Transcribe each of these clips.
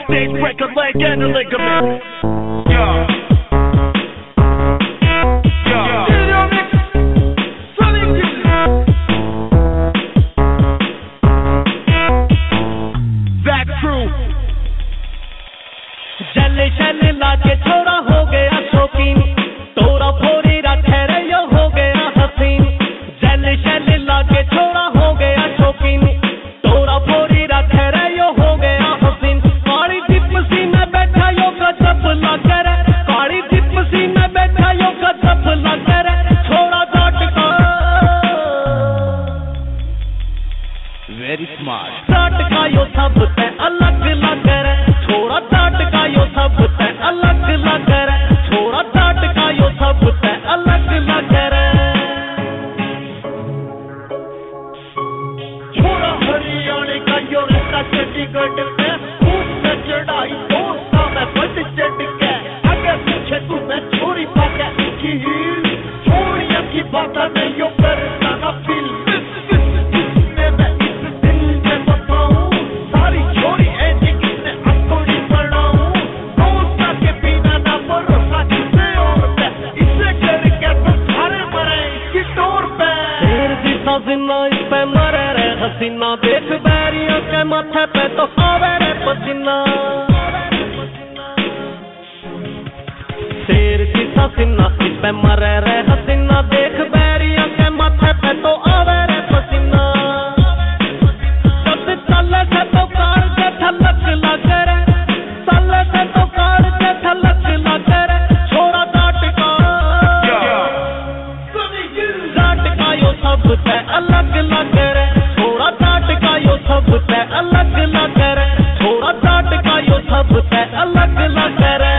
stage, break a leg and a ligament. That's true. जले शले लाके छोड़ा हो गया शौकीन, तोरा फोरी रखे रे यो हो गया हसीन। जले शले लाके छोड़ा हो गया शौकीन, तोरा फोरी रखे रे यो हो गया हसीन। काली जिप्सी में बैठा यो गजब लग रे, काली जिप्सी में बैठा यो गजब लग रे। छोड़ा जाट का Very smart. जाट का यो सब ते अलग लग रे, छोड़ा जाट का यो सब ते अलग लग रे, छोड़ा जाट का यो सब ते अलग लग रे। छोड़ा हरियाणा का यो रिश्ता चंडीगढ़ में, ऊंचा चढ़ाई दोस्ता में बट चढ़ के, अगर पूछे तू मैं छोरी पाके की हील, छोड़िया की बात में यो करता ना फील। हसीना इस पे मरे रे हसीना, देख बैरियों के माथे पे तो आवे रे पसीना। शेर की हसीना इस पे मरे रे हसीना, देख बैरियों के माथे पे तो आवे रे पसीना। जब चले से तो कार के थलक लग रे, चले से तो कार के थलक लग रे। छोड़ा जाट का यो सब ते अलग लग रे, छोड़ा जाट का यो सब ते अलग लग रे, छोड़ा जाट का यो सब ते अलग लग रे।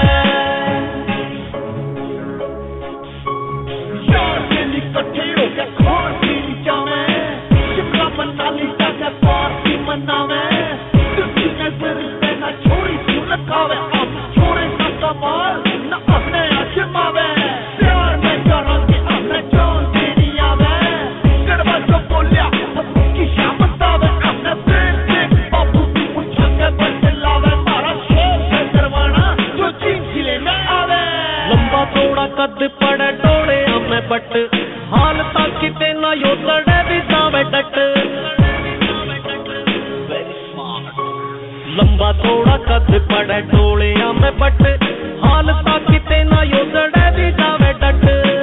यार दिल इकट्ठे हो के खोर पीनी जावे, शिमला मनाली जाके पार्टी मनावे। तुझी नजर पे ना छोड़ी तू लगावे, अब छोड़े ना कमाल ना अपने आजमावे। प्यार में करा के अपने जान तेरी आवे, गड़बड़ जो बोलिया उसकी शाम बतावे। अपने दिल से बाबू तू उठा के बदलावे, मारा शेर से करवाना जो चीन जिले में आवे। लंबा थोड़ा कद पड़े टोले हमें बट, हाल तक किते ना यो लड़े भी जावे डट। लंबा थोड़ा कद पड़े टोले हमें बट, हाल तक किते ना यो लड़े भी जावे डट।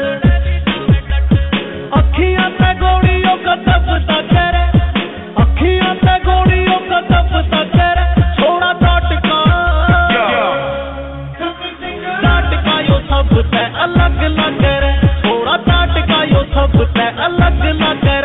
अखियां ते गोलियों का दबता करे, अखियां ते गोलियों का दबता करे। छोड़ा जाट का यो सब ते अलग लग रे, छोड़ा जाट का यो सब ते अलग लग रे।